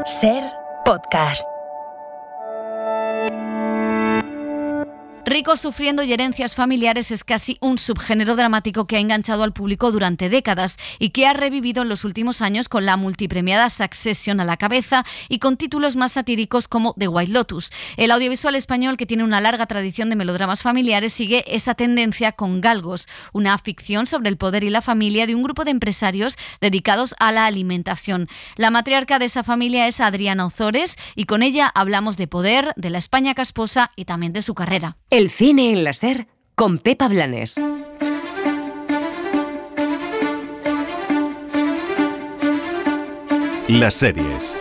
Ser Podcast. Ricos sufriendo y herencias familiares es casi un subgénero dramático que ha enganchado al público durante décadas y que ha revivido en los últimos años con la multipremiada Succession a la cabeza y con títulos más satíricos como The White Lotus. El audiovisual español, que tiene una larga tradición de melodramas familiares, sigue esa tendencia con Galgos, una ficción sobre el poder y la familia de un grupo de empresarios dedicados a la alimentación. La matriarca de esa familia es Adriana Ozores y con ella hablamos de poder, de la España casposa y también de su carrera. El cine en la SER con Pepa Blanes. Las series.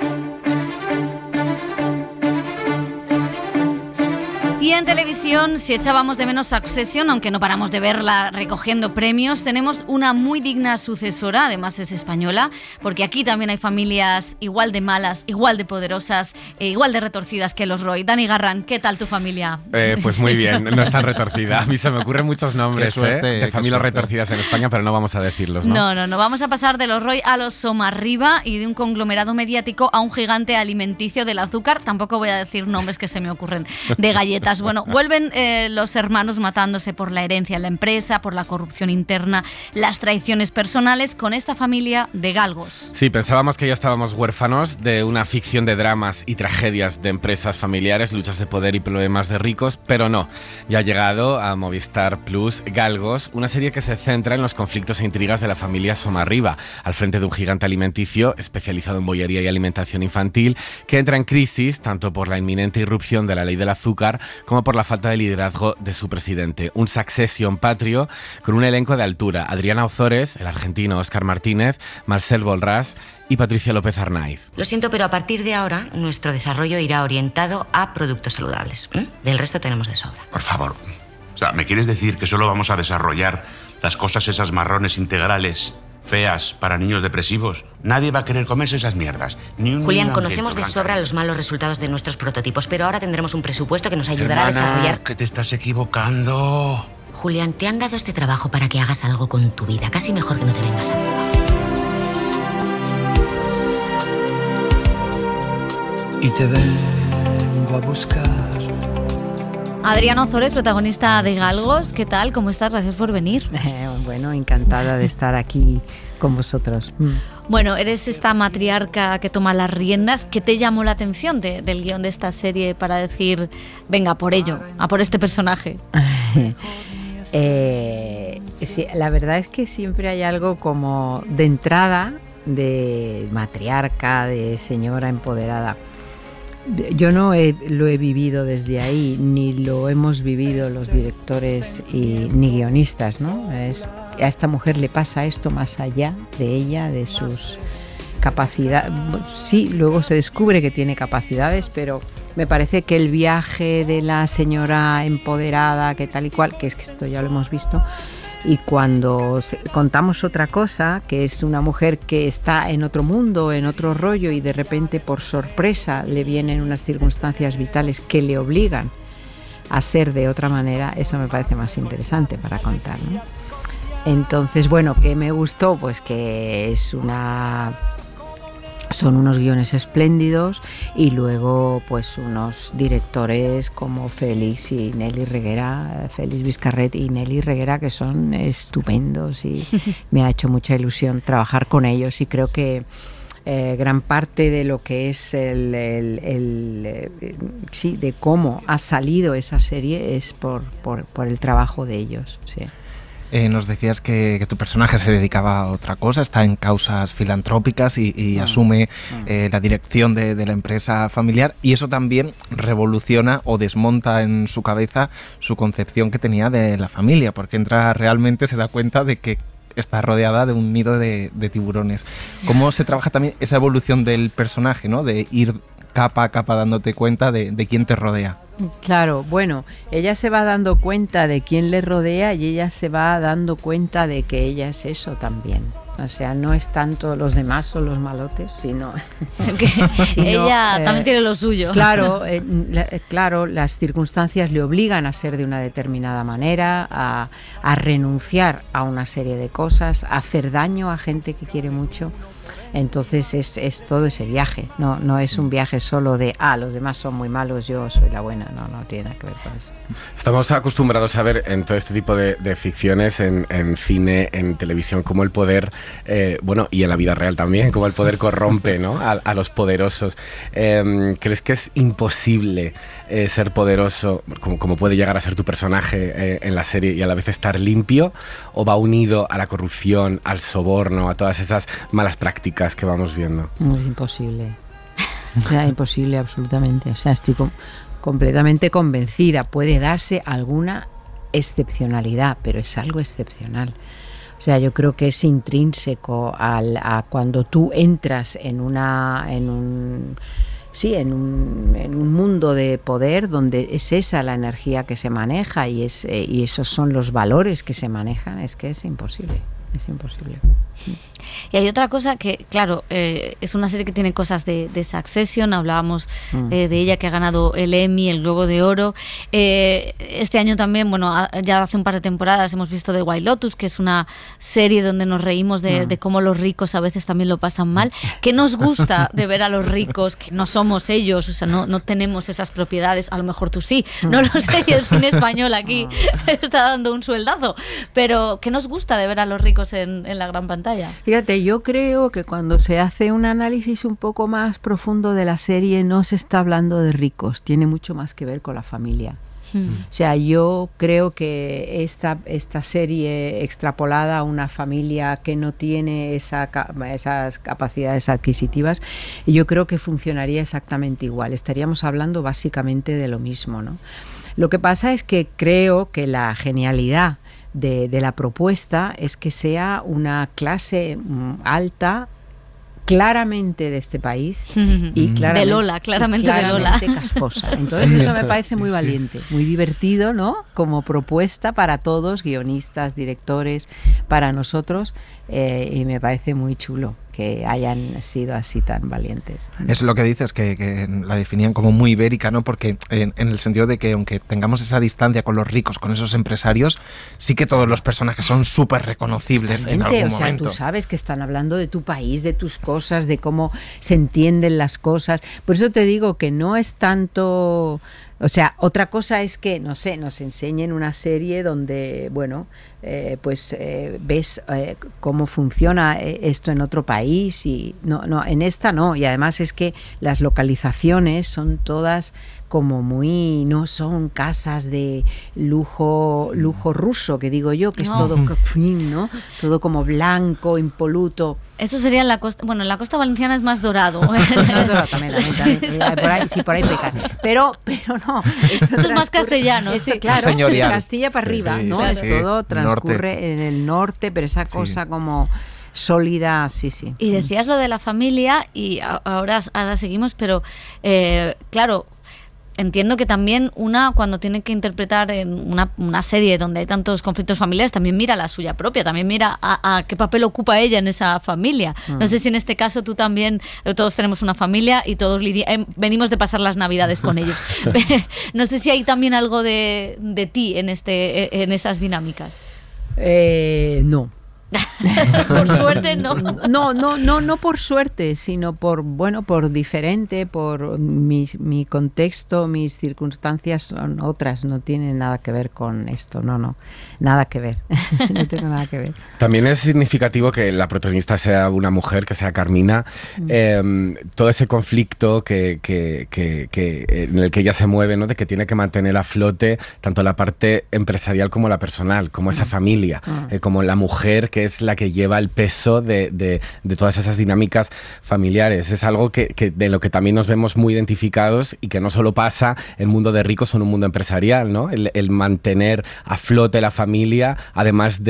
Y en televisión, si echábamos de menos Succession, aunque no paramos de verla recogiendo premios, tenemos una muy digna sucesora, además es española, porque aquí también hay familias igual de malas, igual de poderosas, igual de retorcidas que los Roy. Dani Garran, ¿qué tal tu familia? Pues muy bien, no es tan retorcida. A mí se me ocurren muchos nombres de familias retorcidas en España, pero no vamos a decirlos, ¿no? No. Vamos a pasar de los Roy a los Somarriba y de un conglomerado mediático a un gigante alimenticio del azúcar. Tampoco voy a decir nombres que se me ocurren de galletas. Bueno, vuelven los hermanos matándose por la herencia en la empresa, por la corrupción interna, las traiciones personales con esta familia de galgos. Sí, pensábamos que ya estábamos huérfanos de una ficción de dramas y tragedias de empresas familiares, luchas de poder y problemas de ricos, pero no. Ya ha llegado a Movistar Plus Galgos, una serie que se centra en los conflictos e intrigas de la familia Somarriba, al frente de un gigante alimenticio especializado en bollería y alimentación infantil, que entra en crisis tanto por la inminente irrupción de la ley del azúcar como por la falta de liderazgo de su presidente. Un Succession patrio con un elenco de altura: Adriana Ozores, el argentino Óscar Martínez, Marcel Bolràs y Patricia López Arnaiz. Lo siento, pero a partir de ahora nuestro desarrollo irá orientado a productos saludables. Del resto tenemos de sobra. Por favor. O sea, ¿me quieres decir que solo vamos a desarrollar las cosas esas marrones integrales feas para niños depresivos? Nadie va a querer comerse esas mierdas. Julián, conocemos de sobra los malos resultados de nuestros prototipos, pero ahora tendremos un presupuesto que nos ayudará a desarrollar... que te estás equivocando. Julián, te han dado este trabajo para que hagas algo con tu vida. Casi mejor que no te vengas a... Y te vengo a buscar. Adriana Ozores, protagonista de Galgos, ¿qué tal? ¿Cómo estás? Gracias por venir. Bueno, encantada de estar aquí con vosotros. Bueno, eres esta matriarca que toma las riendas. ¿Qué te llamó la atención del guión de esta serie para decir, venga, por ello, a por este personaje? Sí, la verdad es que siempre hay algo como de entrada, de matriarca, de señora empoderada. Yo no lo he vivido desde ahí, ni lo hemos vivido los directores ni guionistas, ¿no? A esta mujer le pasa esto más allá de ella, de sus capacidades. Sí, luego se descubre que tiene capacidades, pero me parece que el viaje de la señora empoderada, que tal y cual, que es que esto ya lo hemos visto, y cuando contamos otra cosa, que es una mujer que está en otro mundo, en otro rollo, y de repente por sorpresa le vienen unas circunstancias vitales que le obligan a ser de otra manera, eso me parece más interesante para contar, ¿no? Entonces, bueno, ¿qué me gustó? Pues que son unos guiones espléndidos y luego pues unos directores como Félix y Nelly Reguera, Félix Vizcarret y Nelly Reguera, que son estupendos y me ha hecho mucha ilusión trabajar con ellos, y creo que gran parte de lo que es de cómo ha salido esa serie es por el trabajo de ellos, sí. Nos decías que tu personaje se dedicaba a otra cosa, está en causas filantrópicas y asume la dirección de la empresa familiar, y eso también revoluciona o desmonta en su cabeza su concepción que tenía de la familia, porque realmente se da cuenta de que está rodeada de un nido de tiburones. ¿Cómo se trabaja también esa evolución del personaje, ¿no? De ir capa a capa dándote cuenta de quién te rodea? Claro, bueno, ella se va dando cuenta de quién le rodea y ella se va dando cuenta de que ella es eso también. O sea, no es tanto los demás o los malotes, sino ella también tiene lo suyo. Claro, claro, las circunstancias le obligan a ser de una determinada manera, a renunciar a una serie de cosas, a hacer daño a gente que quiere mucho. Entonces es todo ese viaje, no es un viaje solo de los demás son muy malos, yo soy la buena, no tiene nada que ver con eso. Estamos acostumbrados a ver en todo este tipo de ficciones, en cine, en televisión, cómo el poder, y en la vida real también, cómo el poder corrompe, ¿no?, a los poderosos. ¿Crees que es imposible ser poderoso, como puede llegar a ser tu personaje en la serie, y a la vez estar limpio, o va unido a la corrupción, al soborno, a todas esas malas prácticas que vamos viendo? Es imposible, o sea, imposible absolutamente, o sea, estoy completamente convencida. Puede darse alguna excepcionalidad, pero es algo excepcional. O sea, yo creo que es intrínseco a cuando tú entras en un mundo de poder donde es esa la energía que se maneja y esos son los valores que se manejan. Es que es imposible. Y hay otra cosa que, claro, es una serie que tiene cosas de Succession. Hablábamos de ella, que ha ganado el Emmy, el Globo de Oro. Este año también, ya hace un par de temporadas hemos visto The White Lotus, que es una serie donde nos reímos de cómo los ricos a veces también lo pasan mal. ¿Qué nos gusta de ver a los ricos, que no somos ellos? O sea, no tenemos esas propiedades. A lo mejor tú sí, no lo sé, y el cine español aquí está dando un sueldazo. Pero ¿qué nos gusta de ver a los ricos en la gran pantalla? Fíjate, yo creo que cuando se hace un análisis un poco más profundo de la serie, no se está hablando de ricos, tiene mucho más que ver con la familia. O sea, yo creo que esta serie extrapolada a una familia que no tiene esas capacidades adquisitivas, yo creo que funcionaría exactamente igual. Estaríamos hablando básicamente de lo mismo, ¿no? Lo que pasa es que creo que la genialidad de la propuesta es que sea una clase alta, claramente de este país y claramente de Lola, casposa. Entonces eso me parece muy valiente, muy divertido, ¿no?, como propuesta para todos, guionistas, directores, para nosotros, y me parece muy chulo que hayan sido así tan valientes. Es lo que dices, que la definían como muy ibérica, ¿no? Porque en el sentido de que aunque tengamos esa distancia con los ricos, con esos empresarios, sí que todos los personajes son súper reconocibles en algún momento. Tú sabes que están hablando de tu país, de tus cosas, de cómo se entienden las cosas. Por eso te digo que no es tanto... O sea, otra cosa es que, no sé, nos enseñen una serie donde, ves cómo funciona esto en otro país y no, en esta no. Y además es que las localizaciones son todas como muy, no son casas de lujo ruso, que digo yo, que es todo, ¿no?, todo como blanco, impoluto. Eso sería en la costa, en la costa valenciana es más dorado. También. Por ahí pecan. Pero no. Esto es más castellano. Claro, de Castilla para arriba, ¿no? Sí, es todo transcurre en el norte, pero esa cosa como sólida, sí. Y decías lo de la familia y ahora seguimos, pero claro, entiendo que también cuando tiene que interpretar en una serie donde hay tantos conflictos familiares, también mira la suya propia, también mira a qué papel ocupa ella en esa familia. No sé si en este caso tú también, todos tenemos una familia y todos venimos de pasar las Navidades con ellos. No sé si hay también algo de ti en esas dinámicas. No. Por suerte no. No por suerte, sino por diferente, por mi contexto, mis circunstancias son otras, no tienen nada que ver con esto, no, nada que ver. No tengo nada que ver. También es significativo que la protagonista sea una mujer, que sea Carmina. Todo ese conflicto en el que ella se mueve, ¿no?, de que tiene que mantener a flote tanto la parte empresarial como la personal, como esa familia, como la mujer que es la que lleva el peso de todas esas dinámicas familiares. Es algo que de lo que también nos vemos muy identificados y que no solo pasa en el mundo de ricos o en un mundo empresarial, ¿no? El mantener a flote la familia, además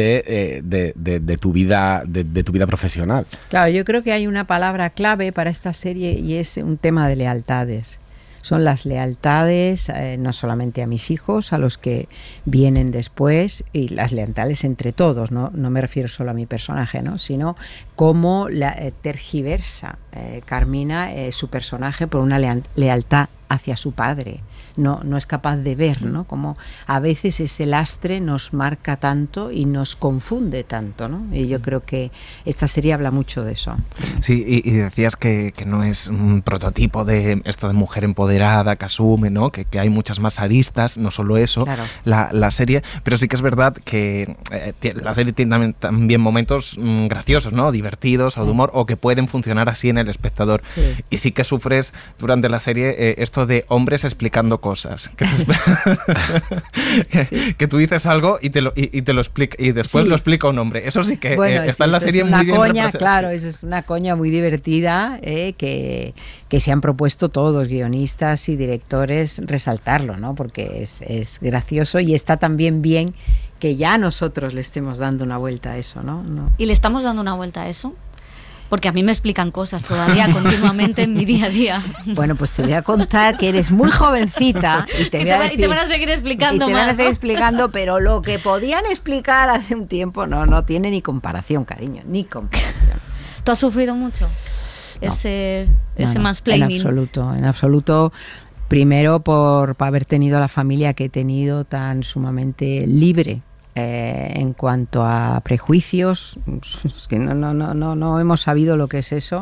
de tu vida profesional. Claro, yo creo que hay una palabra clave para esta serie y es un tema de lealtades. Son las lealtades, no solamente a mis hijos, a los que vienen después, y las lealtades entre todos, no me refiero solo a mi personaje, ¿no?, sino cómo tergiversa Carmina su personaje por una lealtad hacia su padre. No es capaz de ver, ¿no? Como a veces ese lastre nos marca tanto y nos confunde tanto, ¿no? Y yo creo que esta serie habla mucho de eso. Sí, y decías que no es un prototipo de esto de mujer empoderada que asume, ¿no? Que hay muchas más aristas, no solo eso, claro. la serie, pero sí que es verdad que la serie tiene también momentos graciosos, ¿no? Divertidos o de humor, o que pueden funcionar así en el espectador. Sí. Y sí que sufres durante la serie esto de hombres explicando cosas. Que tú dices algo y te lo explica, y después lo explica un hombre. Eso sí que está en la serie muy bien representado. Claro, eso es una coña muy divertida que se han propuesto todos los guionistas y directores resaltarlo, ¿no? Porque es gracioso y está también bien que ya nosotros le estemos dando una vuelta a eso, ¿no? ¿Y le estamos dando una vuelta a eso? Porque a mí me explican cosas todavía continuamente en mi día a día. Bueno, pues te voy a contar que eres muy jovencita y te van a seguir explicando más. Y te van a seguir explicando, pero lo que podían explicar hace un tiempo no tiene ni comparación, cariño, ni comparación. ¿Tú has sufrido mucho ese mansplaining? En absoluto. Primero por haber tenido la familia que he tenido tan sumamente libre. En cuanto a prejuicios, es que no hemos sabido lo que es eso.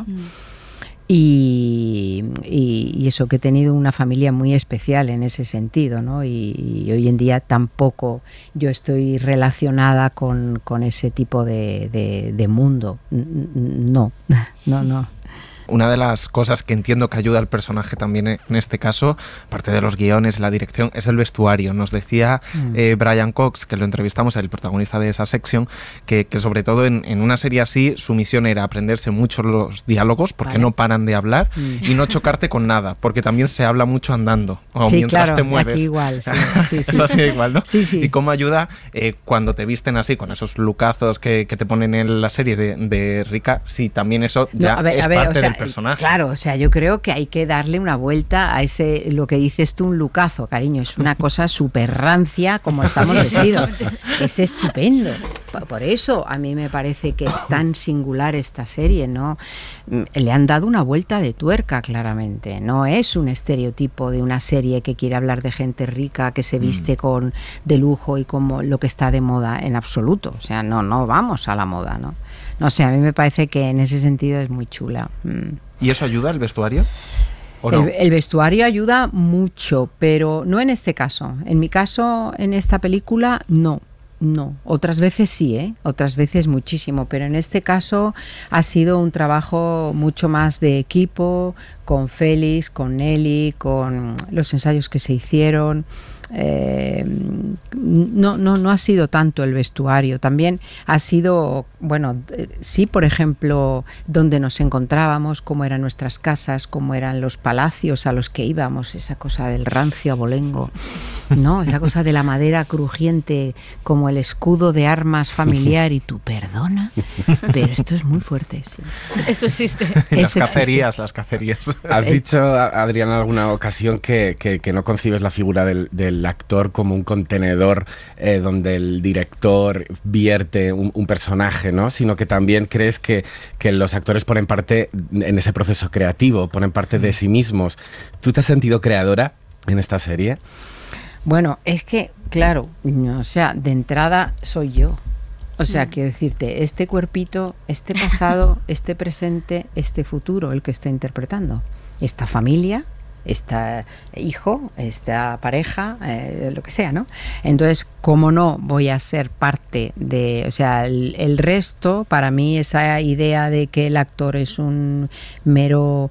Y eso, que he tenido una familia muy especial en ese sentido, ¿no? Y hoy en día tampoco yo estoy relacionada con ese tipo de mundo. No. Una de las cosas que entiendo que ayuda al personaje también en este caso, aparte de los guiones y la dirección, es el vestuario. Nos decía Brian Cox, que lo entrevistamos, el protagonista de esa sección, que sobre todo en una serie así su misión era aprenderse mucho los diálogos, porque no paran de hablar, y no chocarte con nada, porque también se habla mucho andando, o sí, mientras claro, te mueves. Aquí igual, sí. Es así igual, ¿no? Sí. Y cómo ayuda cuando te visten así, con esos lookazos que te ponen en la serie de Rika, sí, también eso ya es parte del personaje. Claro, o sea, yo creo que hay que darle una vuelta a ese, lo que dices tú, un lookazo, cariño, es una cosa súper rancia como estamos vestidos. Es estupendo. Por eso a mí me parece que es tan singular esta serie, ¿no? Le han dado una vuelta de tuerca, claramente. No es un estereotipo de una serie que quiere hablar de gente rica, que se viste de lujo y como lo que está de moda, en absoluto. O sea, no vamos a la moda, ¿no? No sé, a mí me parece que en ese sentido es muy chula. ¿Y eso ayuda el vestuario? ¿O no? El vestuario ayuda mucho, pero no en este caso. En mi caso, en esta película, no. Otras veces sí, otras veces muchísimo, pero en este caso ha sido un trabajo mucho más de equipo, con Félix, con Nelly, con los ensayos que se hicieron. No ha sido tanto el vestuario, también ha sido, sí, por ejemplo, donde nos encontrábamos, cómo eran nuestras casas, cómo eran los palacios a los que íbamos, esa cosa del rancio abolengo, ¿no? Esa cosa de la madera crujiente, como el escudo de armas familiar, y tú, perdona, pero esto es muy fuerte, sí. Eso existe. Las cacerías. Has dicho, Adriana, en alguna ocasión que no concibes la figura del actor como un contenedor donde el director vierte un personaje, ¿no? Sino que también crees que los actores ponen parte en ese proceso creativo, ponen parte de sí mismos. ¿Tú te has sentido creadora en esta serie? Bueno, es que, claro, o sea, de entrada soy yo. O sea, quiero decirte, este cuerpito, este pasado, este presente, este futuro, el que está interpretando. Esta familia, este hijo, esta pareja, lo que sea, ¿no? Entonces, ¿cómo no voy a ser parte de...? O sea, el resto, para mí, esa idea de que el actor es un mero,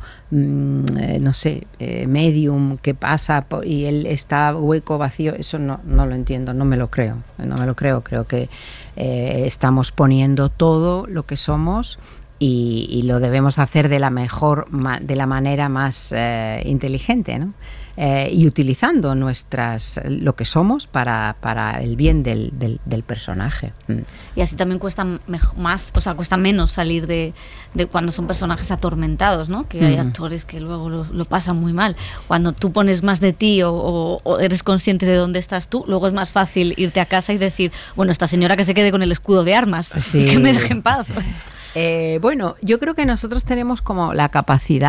medium que pasa y él está hueco, vacío, eso no lo entiendo, no me lo creo. Creo que estamos poniendo todo lo que somos y lo debemos hacer de la manera más inteligente, ¿no? Y utilizando lo que somos para el bien del personaje. Y así también cuesta menos salir de cuando son personajes atormentados, ¿no? Que hay actores que luego lo pasan muy mal. Cuando tú pones más de ti o eres consciente de dónde estás tú, luego es más fácil irte a casa y decir, bueno, esta señora que se quede con el escudo de armas, sí, que me deje en paz. Yo creo que nosotros tenemos como la capacidad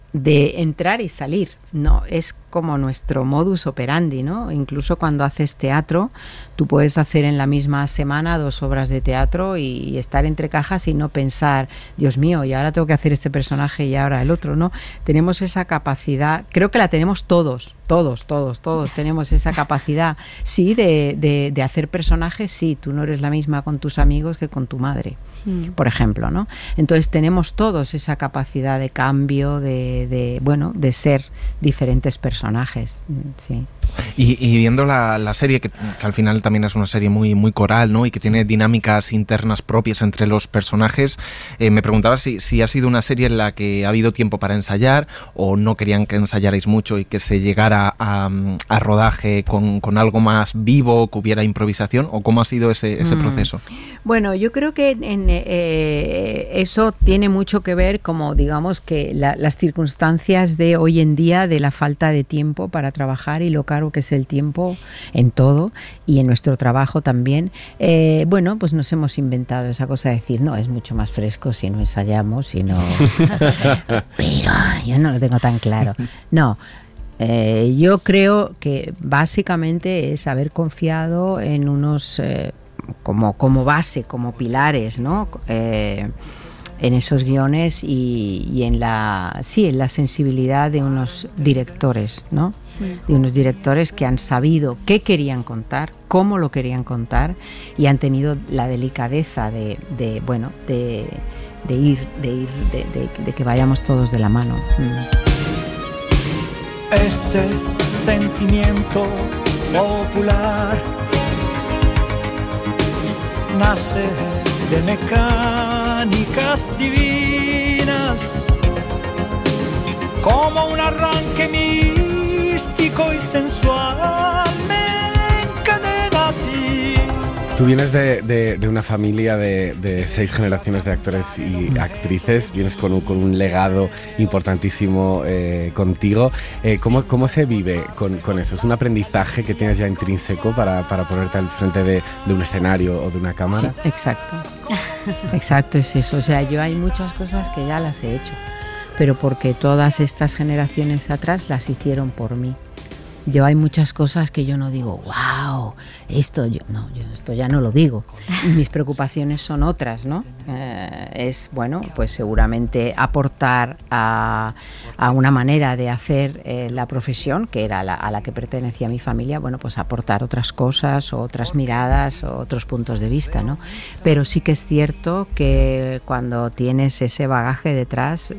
de entrar y salir, no, es como nuestro modus operandi, ¿no? Incluso cuando haces teatro, tú puedes hacer en la misma semana 2 obras de teatro y estar entre cajas y no pensar, Dios mío, y ahora tengo que hacer este personaje y ahora el otro, ¿no? Tenemos esa capacidad, creo que la tenemos todos tenemos esa capacidad, sí, de hacer personajes, sí, tú no eres la misma con tus amigos que con tu madre, por ejemplo, ¿no? Entonces tenemos todos esa capacidad de cambio, de ser diferentes personajes, sí. Y viendo la serie, que al final también es una serie muy, muy coral, ¿no? Y que tiene dinámicas internas propias entre los personajes, me preguntaba si ha sido una serie en la que ha habido tiempo para ensayar o no querían que ensayarais mucho y que se llegara a rodaje con algo más vivo, que hubiera improvisación, o cómo ha sido ese proceso. Bueno, yo creo que eso tiene mucho que ver, como digamos que las circunstancias de hoy en día, de la falta de tiempo para trabajar y lo caro que es el tiempo en todo y en nuestro trabajo también. Pues nos hemos inventado esa cosa de decir, no, es mucho más fresco si no ensayamos, si no... Pero yo no lo tengo tan claro. No. Yo creo que básicamente es haber confiado en unos como base, como pilares, ¿no? En esos guiones y en la sensibilidad de unos directores, ¿no? De unos directores que han sabido qué querían contar, cómo lo querían contar y han tenido la delicadeza de que vayamos todos de la mano. Este sentimiento popular nace de mecánicas divinas, como un arranque místico y sensual me encadena a ti. Tú vienes de una familia de 6 generaciones de actores y actrices, vienes con un legado importantísimo contigo. ¿Cómo se vive con eso? ¿Es un aprendizaje que tienes ya intrínseco para ponerte al frente de un escenario o de una cámara? Sí, exacto. Exacto, es eso. O sea, yo hay muchas cosas que ya las he hecho, pero porque todas estas generaciones atrás las hicieron por mí. Yo hay muchas cosas que yo no digo, wow, esto ya no lo digo. Y mis preocupaciones son otras, ¿no? Pues seguramente aportar a una manera de hacer la profesión, que era a la que pertenecía mi familia, pues aportar otras cosas, o otras miradas, o otros puntos de vista, ¿no? Pero sí que es cierto que cuando tienes ese bagaje detrás...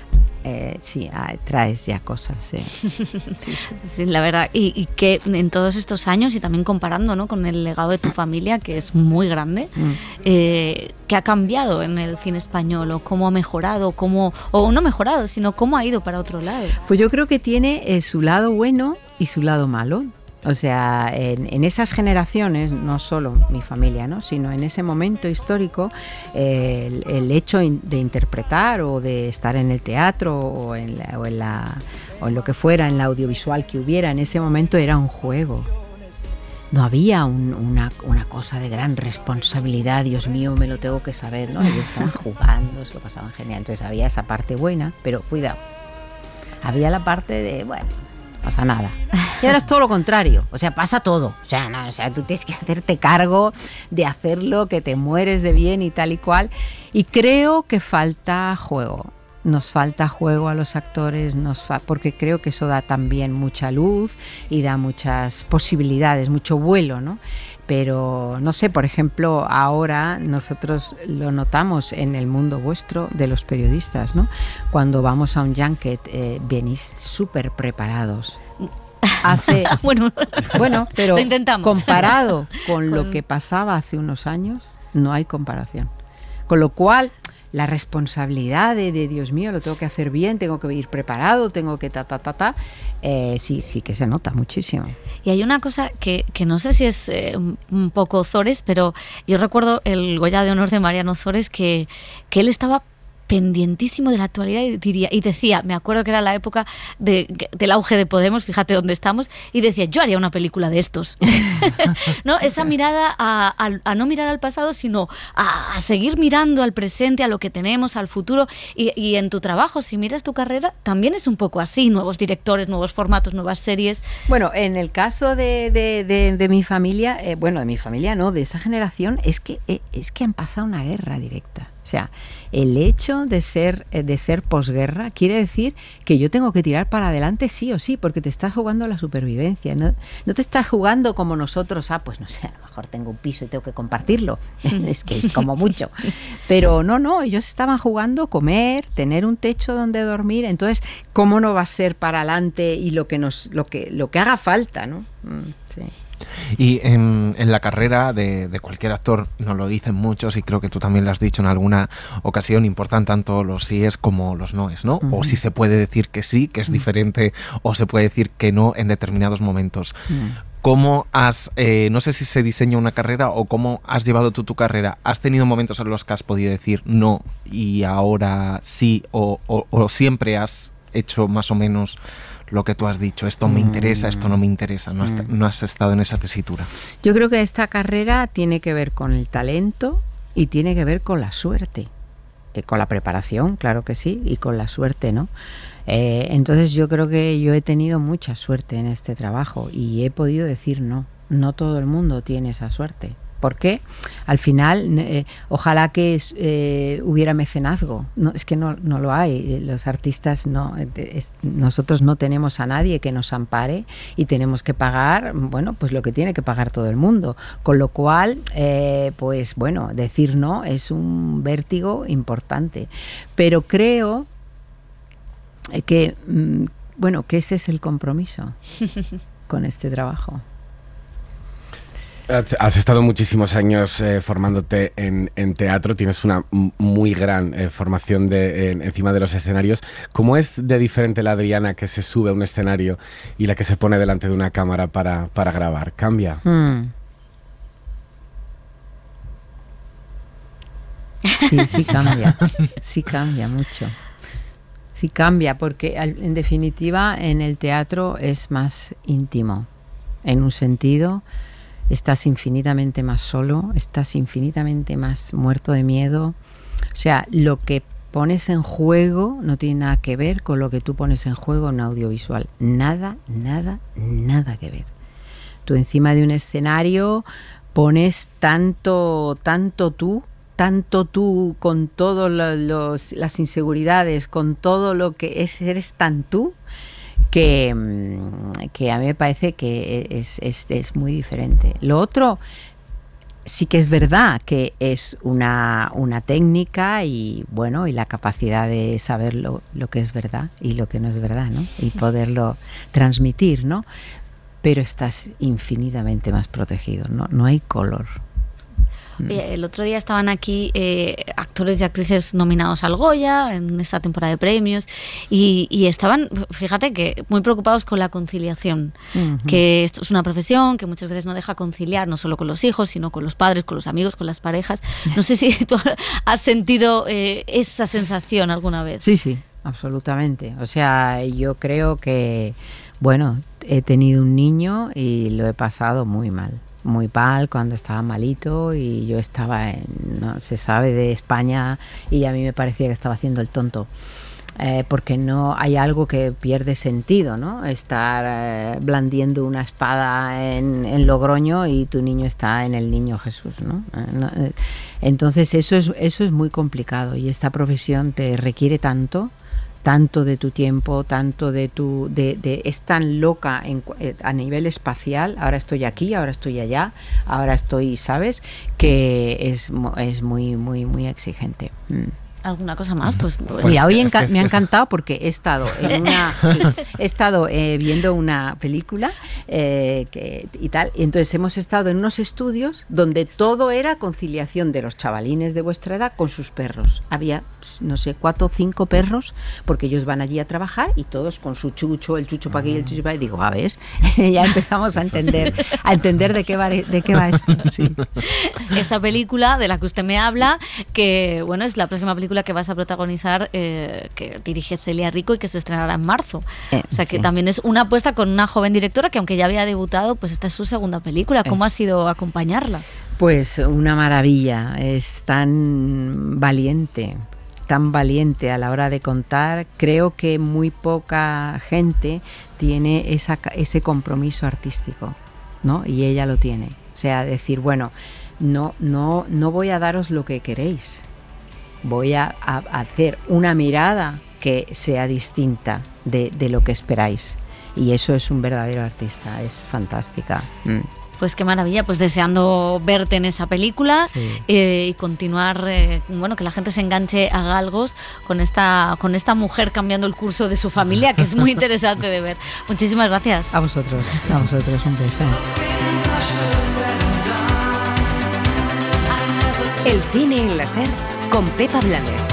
traes ya cosas, sí. Sí, la verdad, y que en todos estos años, y también comparando, ¿no?, con el legado de tu familia, que es muy grande, ¿qué ha cambiado en el cine español? ¿O cómo ha mejorado? O no mejorado, sino cómo ha ido para otro lado? Pues yo creo que tiene su lado bueno y su lado malo. O sea, en esas generaciones, no solo mi familia, ¿no?, sino en ese momento histórico, el hecho de interpretar o de estar en el teatro o en lo que fuera, en la audiovisual que hubiera en ese momento, era un juego. No había una cosa de gran responsabilidad, Dios mío, me lo tengo que saber, ¿no? Ellos estaban jugando, se lo pasaban genial. Entonces había esa parte buena, pero cuidado, había la parte de, pasa nada. Y ahora es todo lo contrario, o sea, pasa todo. O sea, tú tienes que hacerte cargo de hacerlo, que te mueres de bien y tal y cual. Y creo que falta juego. Nos falta juego a los actores, porque creo que eso da también mucha luz y da muchas posibilidades, mucho vuelo, ¿no? Pero, no sé, por ejemplo, ahora nosotros lo notamos en el mundo vuestro de los periodistas, ¿no? Cuando vamos a un junket, venís súper preparados. Bueno, pero lo intentamos. Comparado con lo que pasaba hace unos años, no hay comparación. Con lo cual, la responsabilidad de Dios mío, lo tengo que hacer bien, tengo que ir preparado, tengo que sí que se nota muchísimo. Y hay una cosa que no sé si es un poco Zores, pero yo recuerdo el Goya de Honor de Mariano Zores, que él estaba pendientísimo de la actualidad y decía, me acuerdo que era la época del auge de Podemos, fíjate dónde estamos, y decía, yo haría una película de estos. ¿No? Esa mirada a no mirar al pasado, sino a seguir mirando al presente, a lo que tenemos, al futuro, y en tu trabajo, si miras tu carrera, también es un poco así, nuevos directores, nuevos formatos, nuevas series. Bueno, en el caso de mi familia, bueno, de mi familia no, de esa generación, es que han pasado una guerra directa. O sea, el hecho de ser posguerra quiere decir que yo tengo que tirar para adelante sí o sí, porque te estás jugando a la supervivencia. No te estás jugando como nosotros, pues no sé, a lo mejor tengo un piso y tengo que compartirlo. Es que es como mucho. Pero no, ellos estaban jugando comer, tener un techo donde dormir. Entonces, ¿cómo no va a ser para adelante y lo que haga falta, ¿no? Sí. Y en la carrera de cualquier actor, nos lo dicen muchos y creo que tú también lo has dicho en alguna ocasión, importan tanto los síes como los noes, ¿no? O si se puede decir que sí, que es diferente, o se puede decir que no en determinados momentos. ¿Cómo has, no sé si se diseña una carrera o cómo has llevado tú tu carrera? ¿Has tenido momentos en los que has podido decir no y ahora sí, o siempre has hecho más o menos lo que tú has dicho, esto me interesa, esto no me interesa, no has estado en esa tesitura? Yo creo que esta carrera tiene que ver con el talento y tiene que ver con la suerte, con la preparación, claro que sí, y con la suerte, ¿no? Entonces yo creo que yo he tenido mucha suerte en este trabajo y he podido decir no. No todo el mundo tiene esa suerte. ¿Por qué? Al final, ojalá que hubiera mecenazgo. No, es que no lo hay. Los artistas nosotros no tenemos a nadie que nos ampare y tenemos que pagar, bueno, pues lo que tiene que pagar todo el mundo. Con lo cual, pues bueno, decir no es un vértigo importante. Pero creo que, bueno, que ese es el compromiso con este trabajo. Has estado muchísimos años formándote en teatro, tienes una muy gran formación encima de los escenarios. ¿Cómo es de diferente la Adriana que se sube a un escenario y la que se pone delante de una cámara para grabar? ¿Cambia? Sí cambia. Sí cambia mucho. Sí cambia porque en definitiva en el teatro es más íntimo. En un sentido, estás infinitamente más solo, estás infinitamente más muerto de miedo. O sea, lo que pones en juego no tiene nada que ver con lo que tú pones en juego en audiovisual. Nada que ver. Tú encima de un escenario pones tanto tú con todas las inseguridades, con todo lo que eres tan tú, que a mí me parece que es muy diferente. Lo otro sí que es verdad que es una técnica y bueno, y la capacidad de saber lo que es verdad y lo que no es verdad, ¿no? Y poderlo transmitir, ¿no? Pero estás infinitamente más protegido, no hay color. El otro día estaban aquí actores y actrices nominados al Goya en esta temporada de premios y estaban, fíjate que muy preocupados con la conciliación, que esto es una profesión que muchas veces no deja conciliar no solo con los hijos, sino con los padres, con los amigos, con las parejas. No sé si tú has sentido esa sensación alguna vez. Sí, absolutamente. O sea, yo creo que, bueno, he tenido un niño y lo he pasado muy mal cuando estaba malito y yo estaba no se sabe de España y a mí me parecía que estaba haciendo el tonto, porque no hay algo que pierde sentido, ¿no? Estar blandiendo una espada en Logroño y tu niño está en el Niño Jesús, ¿no? Entonces eso es muy complicado y esta profesión te requiere tanto de tu tiempo, tanto es tan loca a nivel espacial. Ahora estoy aquí, ahora estoy allá, ahora estoy, ¿sabes? Que es muy exigente. ¿Alguna cosa más? Pues mira, hoy me ha encantado porque he estado viendo una película y tal, y entonces hemos estado en unos estudios donde todo era conciliación de los chavalines de vuestra edad con sus perros. Había, no sé, 4 o 5 perros, porque ellos van allí a trabajar y todos con su chucho, el chucho para aquí, el chucho para allá. Digo, ¿ves? Ya empezamos a entender de qué va esto. Sí. Esa película de la que usted me habla, que bueno, es la próxima película película que vas a protagonizar, que dirige Celia Rico y que se estrenará en marzo. O sea, que también es una apuesta con una joven directora que, aunque ya había debutado, pues esta es su segunda película. ¿Cómo ha sido acompañarla? Pues una maravilla, es tan valiente a la hora de contar. Creo que muy poca gente tiene ese compromiso artístico, ¿no? Y ella lo tiene. O sea, decir, bueno, no voy a daros lo que queréis, voy a hacer una mirada que sea distinta de lo que esperáis. Y eso es un verdadero artista, es fantástica. Pues qué maravilla, pues deseando verte en esa película, sí. Y continuar, bueno, que la gente se enganche a Galgos con esta mujer cambiando el curso de su familia, que es muy interesante de ver. Muchísimas gracias. A vosotros, un beso. El cine en la SER con Pepa Blanes.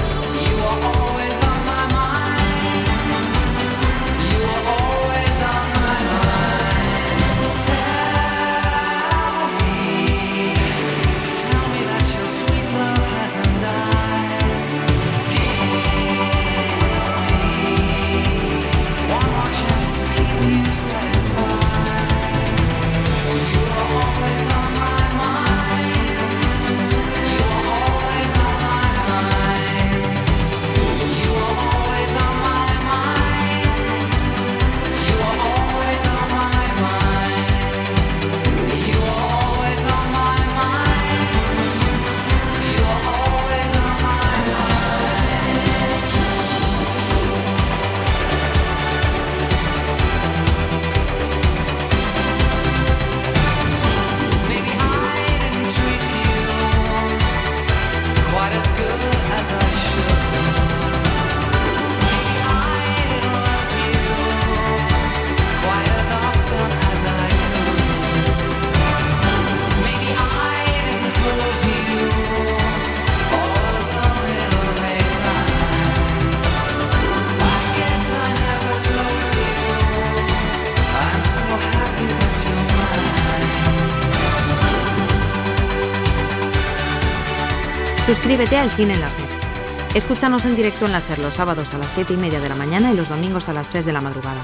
Suscríbete al Cine en la SER. Escúchanos en directo en la SER los sábados a las 7:30 de la mañana y los domingos a las 3 de la madrugada.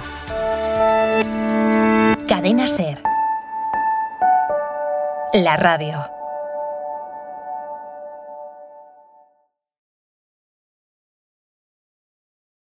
Cadena SER. La radio.